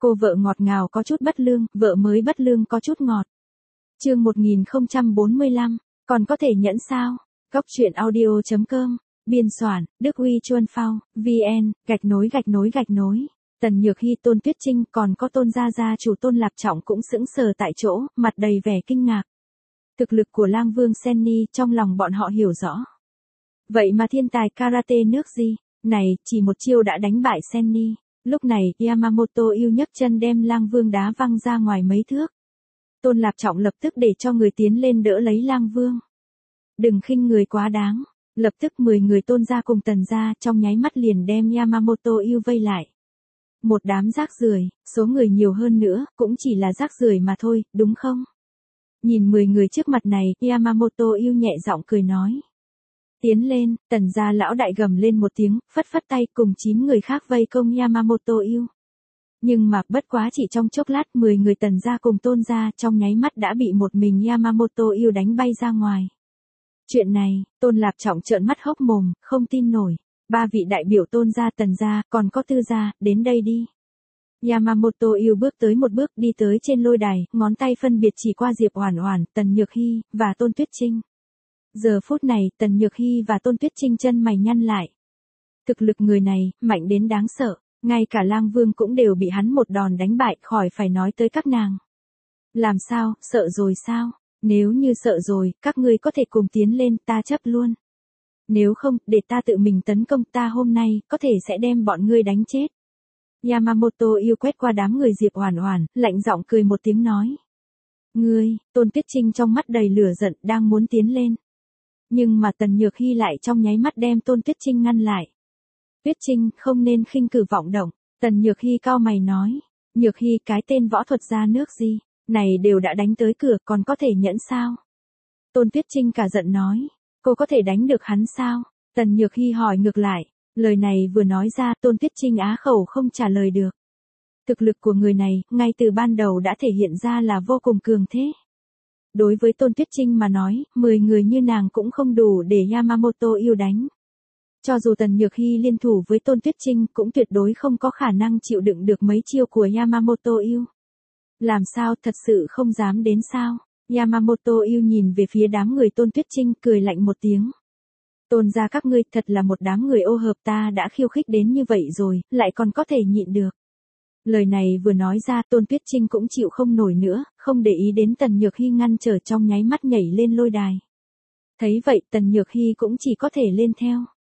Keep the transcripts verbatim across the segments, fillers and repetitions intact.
Cô vợ ngọt ngào có chút bất lương, vợ mới bất lương có chút ngọt. Chương một nghìn không trăm bốn mươi lăm, còn có thể nhẫn sao? Góc truyện audio chấm com, biên soạn, Đức Huy Chuân Phao, vê en, gạch nối gạch nối gạch nối. Tần Nhược Hy, Tôn Tuyết Trinh còn có Tôn gia gia chủ Tôn Lạp Trọng cũng sững sờ tại chỗ, mặt đầy vẻ kinh ngạc. Thực lực của Lang Vương Senni trong lòng bọn họ hiểu rõ. Vậy mà thiên tài karate nước gì, này chỉ một chiêu đã đánh bại Senni. Lúc này Yamamoto yêu nhấc chân đem Lang Vương đá văng ra ngoài mấy thước. Tôn Lạp Trọng lập tức để cho người tiến lên đỡ lấy Lang Vương. Đừng khinh người quá đáng. Lập tức mười người Tôn gia cùng Tần gia trong nháy mắt liền đem Yamamoto yêu vây lại. Một đám rác rưởi, số người nhiều hơn nữa, cũng chỉ là rác rưởi mà thôi, đúng không? Nhìn mười người trước mặt này, Yamamoto yêu nhẹ giọng cười nói. Tiến lên, Tần gia lão đại gầm lên một tiếng, phất phất tay cùng chín người khác vây công Yamamoto yêu. Nhưng mà bất quá chỉ trong chốc lát mười người Tần gia cùng Tôn gia trong nháy mắt đã bị một mình Yamamoto yêu đánh bay ra ngoài. Chuyện này, Tôn Lạp Trọng trợn mắt hốc mồm, không tin nổi. Ba vị đại biểu Tôn gia, Tần gia, còn có Tư gia, đến đây đi. Yamamoto yêu bước tới một bước đi tới trên lôi đài, ngón tay phân biệt chỉ qua Diệp Oản Oản, Tần Nhược Hy, và Tôn Tuyết Trinh. Giờ phút này, Tần Nhược Hy và Tôn Tuyết Trinh chân mày nhăn lại. Thực lực người này, mạnh đến đáng sợ, ngay cả Lang Vương cũng đều bị hắn một đòn đánh bại, khỏi phải nói tới các nàng. Làm sao, sợ rồi sao? Nếu như sợ rồi, các ngươi có thể cùng tiến lên, ta chấp luôn. Nếu không, để ta tự mình tấn công, ta hôm nay, có thể sẽ đem bọn ngươi đánh chết. Yamamoto yêu quét qua đám người Diệp Oản Oản, lạnh giọng cười một tiếng nói. Ngươi, Tôn Tuyết Trinh trong mắt đầy lửa giận, đang muốn tiến lên. Nhưng mà Tần Nhược Hy lại trong nháy mắt đem Tôn Tuyết Trinh ngăn lại. Tuyết Trinh, không nên khinh cử vọng động. Tần Nhược Hy cau mày nói. Nhược Hy, cái tên võ thuật gia nước gì, này đều đã đánh tới cửa, còn có thể nhẫn sao? Tôn Tuyết Trinh cả giận nói. Cô có thể đánh được hắn sao? Tần Nhược Hy hỏi ngược lại. Lời này vừa nói ra, Tôn Tuyết Trinh á khẩu không trả lời được. Thực lực của người này, ngay từ ban đầu đã thể hiện ra là vô cùng cường thế. Đối với Tôn Tuyết Trinh mà nói, mười người như nàng cũng không đủ để Yamamoto yêu đánh. Cho dù Tần Nhược Hy liên thủ với Tôn Tuyết Trinh cũng tuyệt đối không có khả năng chịu đựng được mấy chiêu của Yamamoto yêu. Làm sao, thật sự không dám đến sao? Yamamoto yêu nhìn về phía đám người Tôn Tuyết Trinh, cười lạnh một tiếng. Tôn gia các ngươi thật là một đám người ô hợp, ta đã khiêu khích đến như vậy rồi, lại còn có thể nhịn được. Lời này vừa nói ra, Tôn Tuyết Trinh cũng chịu không nổi nữa, không để ý đến Tần Nhược Hy ngăn trở, trong nháy mắt nhảy lên lôi đài. Thấy vậy, Tần Nhược Hy cũng chỉ có thể lên theo.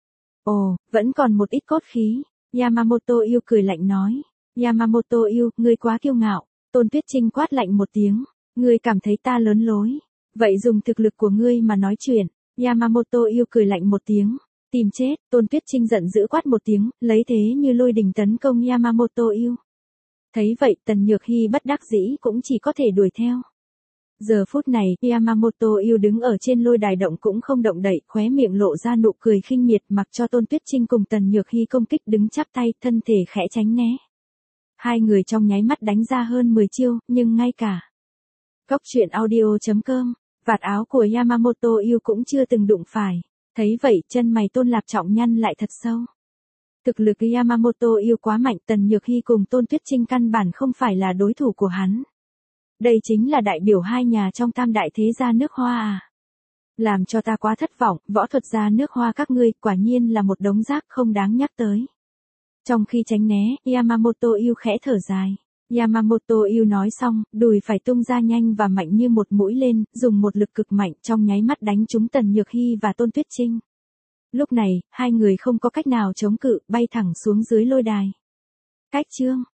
Ồ, vẫn còn một ít cốt khí. Yamamoto yêu cười lạnh nói. Yamamoto yêu, ngươi quá kiêu ngạo. Tôn Tuyết Trinh quát lạnh một tiếng. Ngươi cảm thấy ta lớn lối. Vậy dùng thực lực của ngươi mà nói chuyện. Yamamoto yêu cười lạnh một tiếng. Tìm chết, Tôn Tuyết Trinh giận dữ quát một tiếng, lấy thế như lôi đình tấn công Yamamoto yêu. Thấy vậy, Tần Nhược Hy bất đắc dĩ cũng chỉ có thể đuổi theo. Giờ phút này, Yamamoto yêu đứng ở trên lôi đài động cũng không động đậy, khóe miệng lộ ra nụ cười khinh miệt, mặc cho Tôn Tuyết Trinh cùng Tần Nhược Hy công kích đứng chắp tay, thân thể khẽ tránh né. Hai người trong nháy mắt đánh ra hơn mười chiêu, nhưng ngay cả góc truyện audio chấm com, vạt áo của Yamamoto yêu cũng chưa từng đụng phải. Thấy vậy, chân mày Tôn Lạp Trọng nhăn lại thật sâu. Thực lực Yamamoto yêu quá mạnh, Tần Nhược Hy cùng Tôn Tuyết Trinh căn bản không phải là đối thủ của hắn. Đây chính là đại biểu hai nhà trong tam đại thế gia nước Hoa à. Làm cho ta quá thất vọng, võ thuật gia nước Hoa các ngươi quả nhiên là một đống rác không đáng nhắc tới. Trong khi tránh né, Yamamoto yêu khẽ thở dài. Yamamoto yêu nói xong, đùi phải tung ra nhanh và mạnh như một mũi lên, dùng một lực cực mạnh trong nháy mắt đánh trúng Tần Nhược Hy và Tôn Tuyết Trinh. Lúc này, hai người không có cách nào chống cự, bay thẳng xuống dưới lôi đài. Cách chương